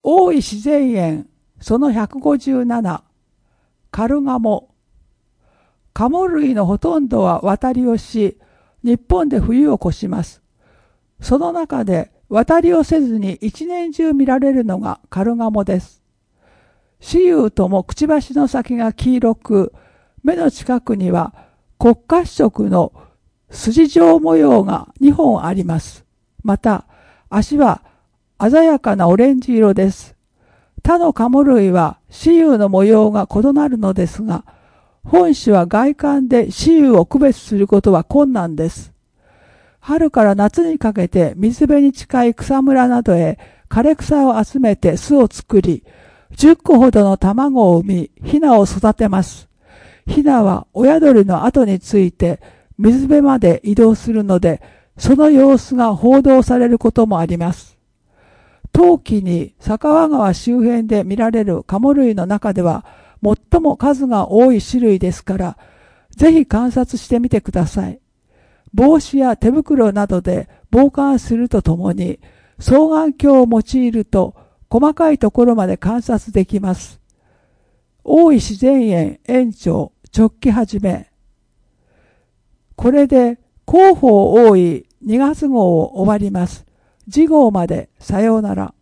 大井自然園その157、カルガモ。カモ類のほとんどは渡りをし、日本で冬を越します。その中で渡りをせずに一年中見られるのがカルガモです。雌雄ともくちばしの先が黄色く、目の近くには黒褐色の筋状模様が2本あります。また、足は鮮やかなオレンジ色です。他のカモ類は雌雄の模様が異なるのですが、本種は外観で雌雄を区別することは困難です。春から夏にかけて水辺に近い草むらなどへ枯れ草を集めて巣を作り、10個ほどの卵を産み、ヒナを育てます。ヒナは親鳥の後について水辺まで移動するので、その様子が報道されることもあります。冬季に酒匂川周辺で見られるカモ類の中では最も数が多い種類ですから、ぜひ観察してみてください。帽子や手袋などで防寒するとともに、双眼鏡を用いると細かいところまで観察できます。大井自然園園長直記はじめ。これで広報大井2月号を終わります。次号までさようなら。